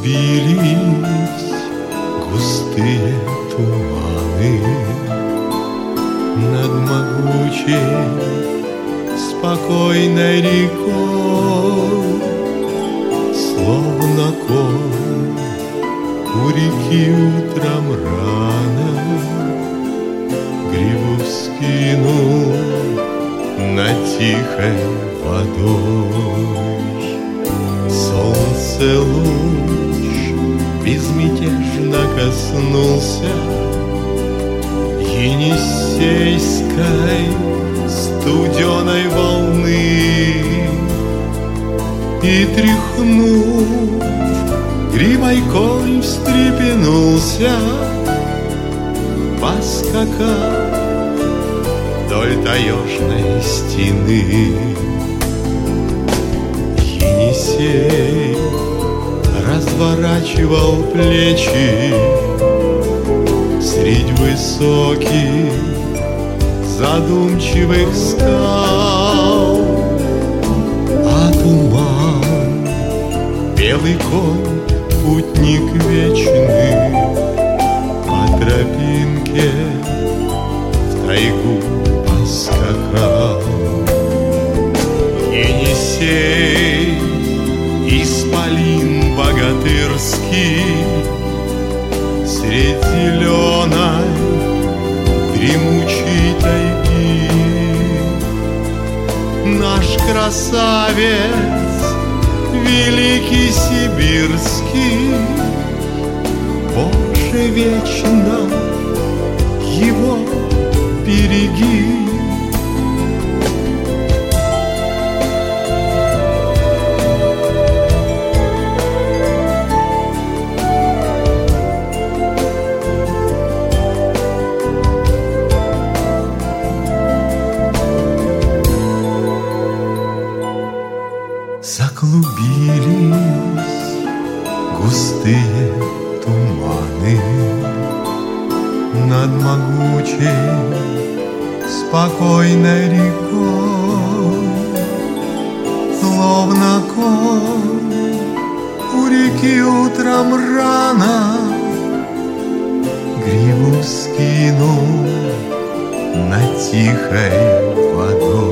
Заклубились густые туманы над могучей спокойной рекой, словно конь у реки утром рано гриву вскинул над тихой водой. Солнце луч безмятежно коснулся Енисейской студеной волны и, тряхнув гривой, конь встрепенулся, поскакал вдоль таежной стены. Енисей разворачивал плечи средь высоких задумчивых скал, а туман, белый конь, путник вечный, по тропинке в тайгу поскакал. Енисей, исполин богатырский, средь зеленой дремучей тайги, наш красавец, великий сибирский, Боже, вечно его береги. Заклубились густые туманы над могучей спокойной рекой, словно конь у реки утром рано гриву скинул над тихой водой.